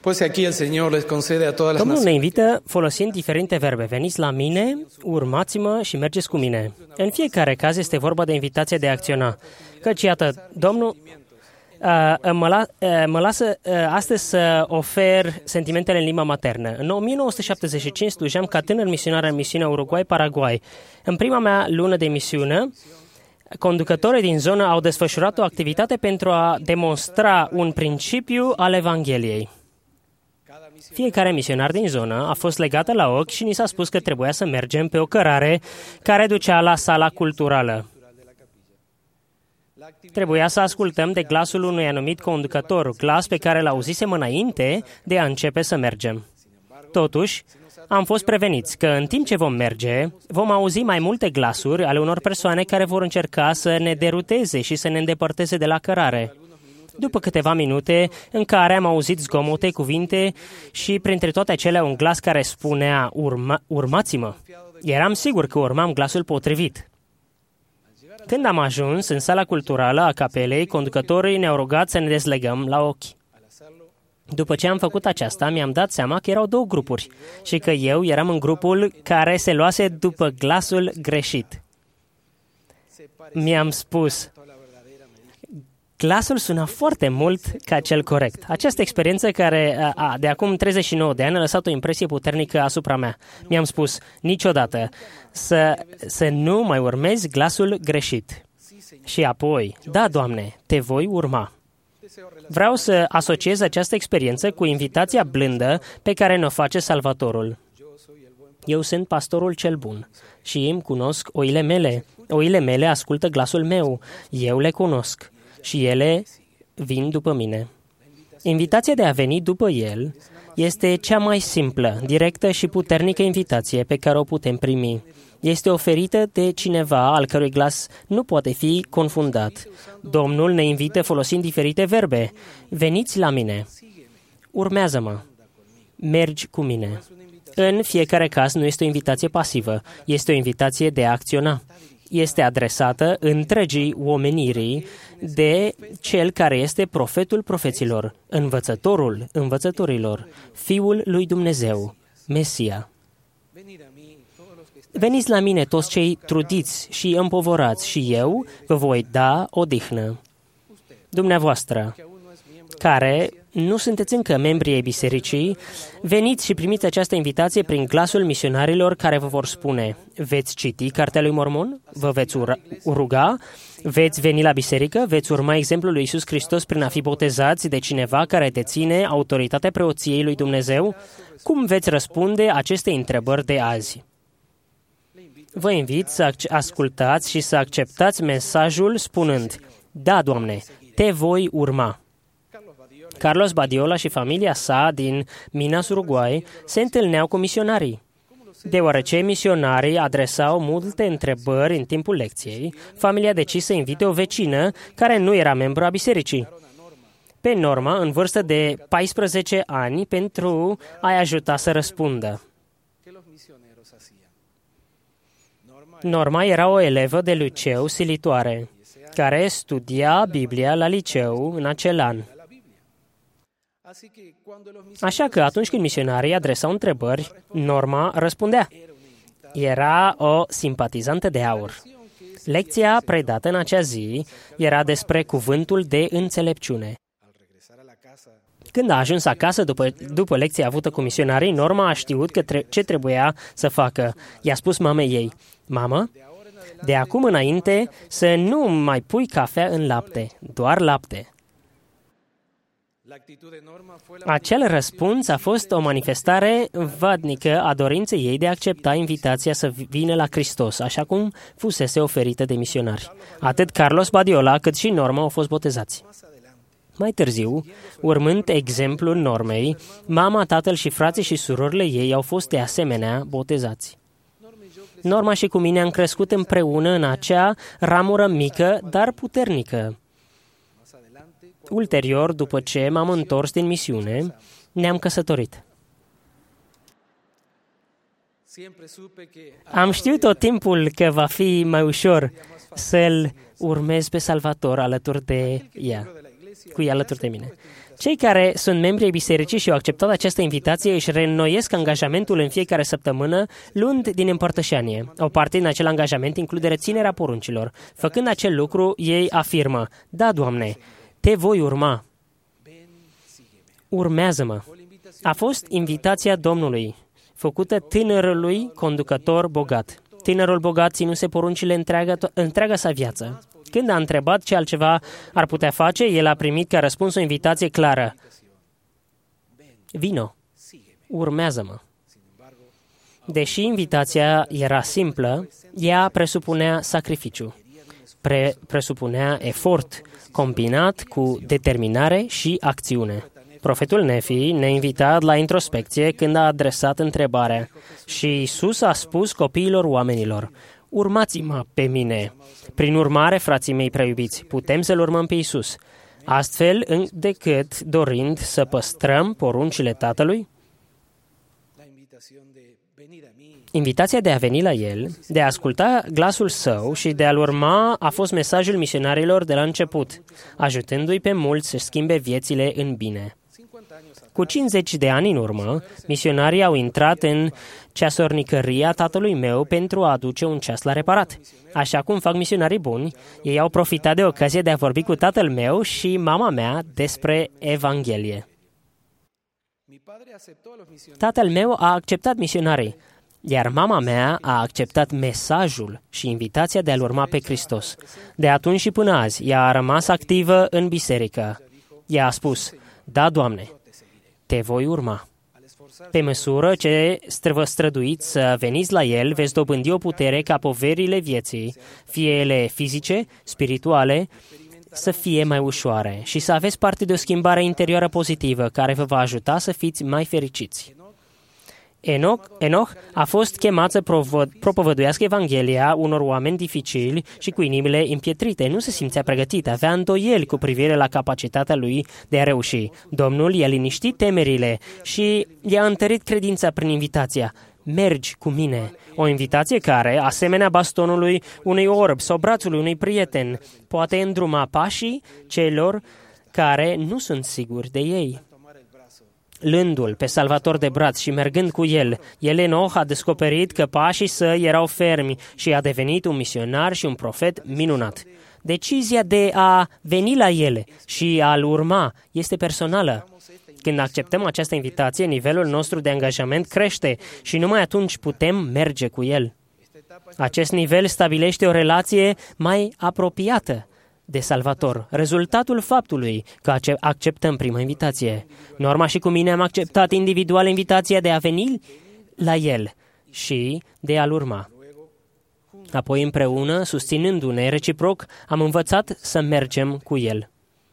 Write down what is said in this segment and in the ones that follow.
Pues aquí el Señor les concede a todas las Domnul ne naciones. invită folosind diferite verbe. Veniți la mine, urmați-mă și mergeți cu mine. În fiecare caz este vorba de invitație de a acționa. Căci, iată, Domnul mă lasă astăzi să ofer sentimentele în limba maternă. În 1975 slujeam ca tânăr misionar în misiunea Uruguay-Paraguay. În prima mea lună de misiune, conducătorii din zonă au desfășurat o activitate pentru a demonstra un principiu al Evangheliei. Fiecare misionar din zonă a fost legată la ochi și ni s-a spus că trebuia să mergem pe o cărare care ducea la sala culturală. Trebuia să ascultăm de glasul unui anumit conducător, glas pe care l-auzisem înainte de a începe să mergem. Totuși, am fost preveniți că în timp ce vom merge, vom auzi mai multe glasuri ale unor persoane care vor încerca să ne deruteze și să ne îndepărteze de la cărare. După câteva minute în care am auzit zgomote, cuvinte și printre toate acelea un glas care spunea urmați-mă. Eram sigur că urmam glasul potrivit. Când am ajuns în sala culturală a capelei, conducătorii ne-au rugat să ne dezlegăm la ochi. După ce am făcut aceasta, mi-am dat seama că erau două grupuri și că eu eram în grupul care se luase după glasul greșit. Mi-am spus, glasul suna foarte mult ca cel corect. Această experiență care de acum 39 de ani a lăsat o impresie puternică asupra mea. Mi-am spus niciodată să nu mai urmezi glasul greșit. Și apoi, da, Doamne, te voi urma. Vreau să asociez această experiență cu invitația blândă pe care ne-o face Salvatorul. Eu sunt pastorul cel bun și îmi cunosc oile mele. Oile mele ascultă glasul meu. Eu le cunosc și ele vin după mine. Invitația de a veni după El este cea mai simplă, directă și puternică invitație pe care o putem primi. Este oferită de cineva al cărui glas nu poate fi confundat. Domnul ne invită folosind diferite verbe. Veniți la mine. Urmează-mă. Mergi cu mine. În fiecare caz nu este o invitație pasivă, este o invitație de a acționa. Este adresată întregii omenirii de cel care este profetul profeților, învățătorul învățătorilor, Fiul lui Dumnezeu, Mesia. Veniți la mine toți cei trudiți și împovorați și eu vă voi da odihnă. Dumneavoastră, care nu sunteți încă membri ai bisericii, veniți și primiți această invitație prin glasul misionarilor care vă vor spune: veți citi Cartea lui Mormon? Vă veți ruga? Veți veni la biserică? Veți urma exemplul lui Iisus Hristos prin a fi botezați de cineva care deține autoritatea preoției lui Dumnezeu? Cum veți răspunde acestei întrebări de azi? Vă invit să ascultați și să acceptați mesajul spunând: da, Doamne, te voi urma. Carlos Badiola și familia sa din Minas, Uruguay, se întâlneau cu misionarii. Deoarece misionarii adresau multe întrebări în timpul lecției, familia a decis să invite o vecină care nu era membru a bisericii. Pe Norma, în vârstă de 14 ani, pentru a-i ajuta să răspundă. Norma era o elevă de liceu silitoare, care studia Biblia la liceu în acel an. Așa că atunci când misionarii adresau întrebări, Norma răspundea. Era o simpatizantă de aur. Lecția predată în acea zi era despre cuvântul de înțelepciune. Când a ajuns acasă după lecția avută cu misionarii, Norma a știut ce trebuia să facă. I-a spus mamei ei: mamă, de acum înainte să nu mai pui cafea în lapte, doar lapte. Acel răspuns a fost o manifestare vadnică a dorinței ei de a accepta invitația să vină la Hristos, așa cum fusese oferită de misionari. Atât Carlos Badiola cât și Norma au fost botezați. Mai târziu, urmând exemplul Normei, mama, tatăl și frații și surorile ei au fost de asemenea botezați. Norma și cu mine am crescut împreună în acea ramură mică, dar puternică. Ulterior, după ce m-am întors din misiune, ne-am căsătorit. Am știut tot timpul că va fi mai ușor să-L urmez pe Salvator alături de ea. cu ea alături de mine. Cei care sunt membri ai bisericii și au acceptat această invitație își reînnoiesc angajamentul în fiecare săptămână, luând din împărtășanie. O parte din acel angajament include reținerea poruncilor. Făcând acel lucru, ei afirmă: da, Doamne, te voi urma. Urmează-mă. A fost invitația Domnului, făcută tânărului conducător bogat. Tânărul bogat ținuse poruncile întreaga sa viață. Când a întrebat ce altceva ar putea face, el a primit ca răspuns o invitație clară: vino, urmează-mă. Deși invitația era simplă, ea presupunea sacrificiu, presupunea efort, combinat cu determinare și acțiune. Profetul Nefi ne-a invitat la introspecție când a adresat întrebarea: și Iisus a spus copiilor oamenilor: urmați-mă pe mine. Prin urmare, frații mei preiubiți, putem să-L urmăm pe Iisus, astfel decât dorind să păstrăm poruncile Tatălui? Invitația de a veni la El, de a asculta glasul Său și de a-L urma a fost mesajul misionarilor de la început, ajutându-i pe mulți să schimbe viețile în bine. Cu 50 de ani în urmă, misionarii au intrat în ceasornicăria tatălui meu pentru a aduce un ceas la reparat. Așa cum fac misionarii buni, ei au profitat de ocazia de a vorbi cu tatăl meu și mama mea despre Evanghelie. Tatăl meu a acceptat misionarii, iar mama mea a acceptat mesajul și invitația de a-L urma pe Hristos. De atunci și până azi, ea a rămas activă în biserică. Ea a spus: da, Doamne, te voi urma. Pe măsură ce vă străduiți să veniți la El, veți dobândi o putere ca poverile vieții, fie ele fizice, spirituale, să fie mai ușoare și să aveți parte de o schimbare interioară pozitivă care vă va ajuta să fiți mai fericiți. Enoch a fost chemat să propovăduiască Evanghelia unor oameni dificili și cu inimile împietrite. Nu se simțea pregătit, avea îndoieli cu privire la capacitatea lui de a reuși. Domnul i-a liniștit temerile și i-a întărit credința prin invitația: mergi cu mine. O invitație care, asemenea bastonului unui orb sau brațului unui prieten, poate îndruma pașii celor care nu sunt siguri de ei. Luându-l pe Salvator de braț și mergând cu el, Enoch a descoperit că pașii săi erau fermi și a devenit un misionar și un profet minunat. Decizia de a veni la el și a-L urma este personală. Când acceptăm această invitație, nivelul nostru de angajament crește și numai atunci putem merge cu el. Acest nivel stabilește o relație mai apropiată de Salvator, rezultatul faptului că acceptăm prima invitație. Norma și cu mine am acceptat individual invitația de a veni la El și de a-L urma. Apoi împreună, susținându-ne reciproc, am învățat să mergem cu El.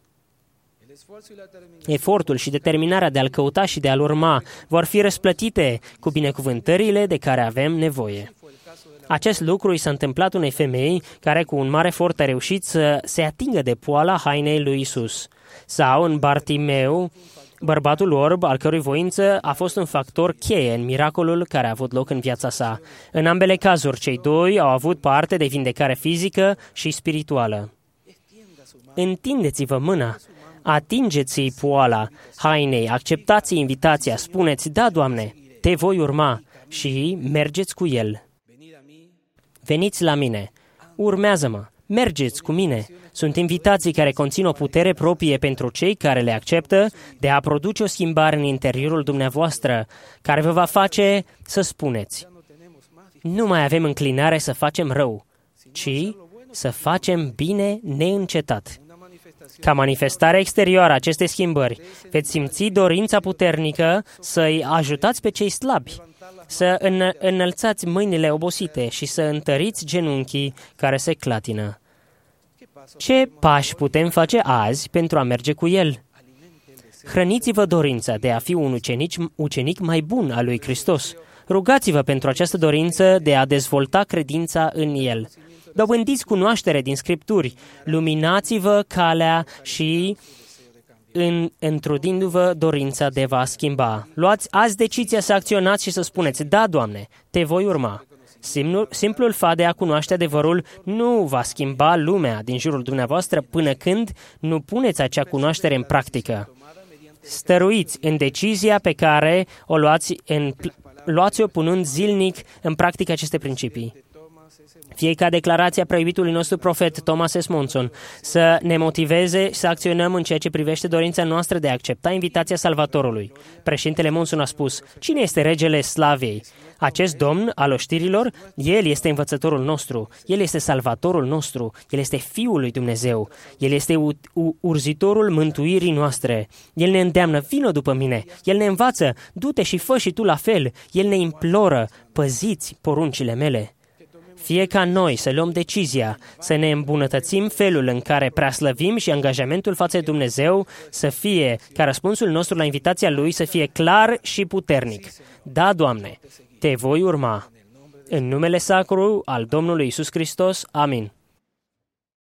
Efortul și determinarea de a-L căuta și de a-L urma vor fi răsplătite cu binecuvântările de care avem nevoie. Acest lucru i s-a întâmplat unei femei care cu un mare efort a reușit să se atingă de poala hainei lui Isus. Sau în Bartimeu, bărbatul orb, al cărui voință a fost un factor cheie în miracolul care a avut loc în viața sa. În ambele cazuri, cei doi au avut parte de vindecare fizică și spirituală. Întindeți-vă mâna, atingeți-i poala hainei, acceptați invitația, spuneți: da, Doamne, te voi urma și mergeți cu El. Veniți la mine, urmează-mă, mergeți cu mine. Sunt invitații care conțin o putere proprie pentru cei care le acceptă de a produce o schimbare în interiorul dumneavoastră, care vă va face să spuneți: nu mai avem înclinare să facem rău, ci să facem bine neîncetat. Ca manifestare exterioară a acestei schimbări, veți simți dorința puternică să-i ajutați pe cei slabi, să înălțați mâinile obosite și să întăriți genunchii care se clatină. Ce pași putem face azi pentru a merge cu El? Hrăniți-vă dorința de a fi un ucenic mai bun al lui Hristos. Rugați-vă pentru această dorință de a dezvolta credința în El. Dobândiți cunoaștere din Scripturi, luminați-vă calea și întrudindu-vă dorința de a schimba. Luați azi decizia să acționați și să spuneți: da, Doamne, te voi urma. Simplul fapt de a cunoaște adevărul nu va schimba lumea din jurul dumneavoastră până când nu puneți acea cunoaștere în practică. Stăruiți în decizia pe care o luați-o punând zilnic în practică aceste principii. Fie ca declarația preiubitului nostru profet Thomas S. Monson să ne motiveze să acționăm în ceea ce privește dorința noastră de a accepta invitația Salvatorului. Președintele Monson a spus: cine este regele Slaviei? Acest domn al oștirilor, el este învățătorul nostru, el este salvatorul nostru, el este Fiul lui Dumnezeu, el este urzitorul mântuirii noastre. El ne îndeamnă: vină după mine, el ne învață: du-te și fă și tu la fel, el ne imploră: păziți poruncile mele. Fie ca noi să luăm decizia să ne îmbunătățim felul în care preaslăvim și angajamentul față de Dumnezeu să fie ca răspunsul nostru la invitația Lui să fie clar și puternic. Da, Doamne, Te voi urma. În numele sacru al Domnului Iisus Hristos. Amin.